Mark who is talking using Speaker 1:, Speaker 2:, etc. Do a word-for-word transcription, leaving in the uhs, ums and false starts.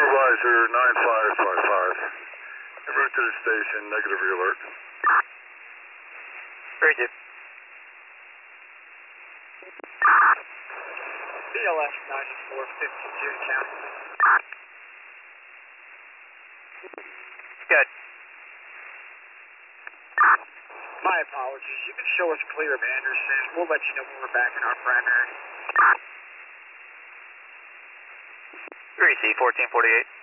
Speaker 1: Supervisor nine five five five. En route to the station, negative alert.
Speaker 2: Very good.
Speaker 3: B L S ninety-four fifty-two count.
Speaker 2: Good.
Speaker 3: My apologies. You can show us clear of Anderson. We'll let you know when we're back in our primary.
Speaker 2: three C fourteen forty-eight.